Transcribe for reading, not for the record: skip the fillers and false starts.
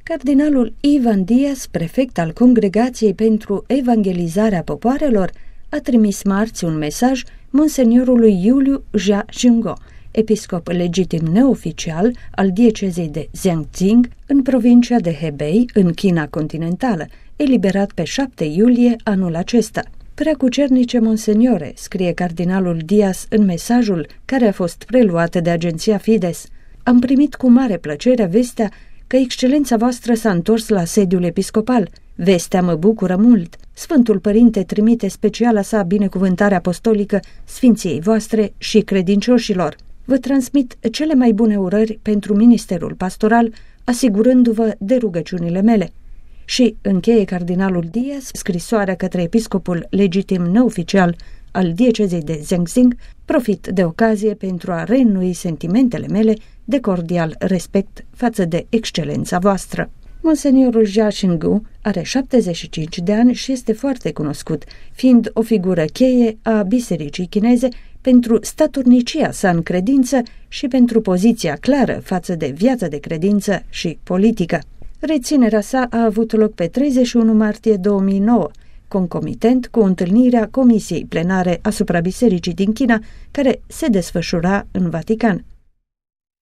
Cardinalul Ivan Diaz, prefect al Congregației pentru Evangelizarea Popoarelor, a trimis marți un mesaj monseniorului Iuliu Jia Xingguo, episcop legitim neoficial al diecezei de Jiangxing, în provincia de Hebei, în China continentală, eliberat pe 7 iulie anul acesta. Preacucernice monseniore, scrie cardinalul Diaz în mesajul care a fost preluat de agenția Fides, am primit cu mare plăcere vestea că excelența voastră s-a întors la sediul episcopal. Vestea mă bucură mult. Sfântul Părinte trimite speciala sa binecuvântare apostolică Sfinției voastre și credincioșilor. Vă transmit cele mai bune urări pentru ministerul pastoral, asigurându-vă de rugăciunile mele. Și încheie cardinalul Diaz scrisoarea către episcopul legitim neoficial al diecezei de Jiangxing, profit de ocazie pentru a reînnoi sentimentele mele de cordial respect față de excelența voastră. Monseniorul Jia Xingguo are 75 de ani și este foarte cunoscut, fiind o figură cheie a bisericii chineze pentru statornicia sa în credință și pentru poziția clară față de viața de credință și politică. Reținerea sa a avut loc pe 31 martie 2009, concomitent cu întâlnirea Comisiei Plenare asupra Bisericii din China, care se desfășura în Vatican.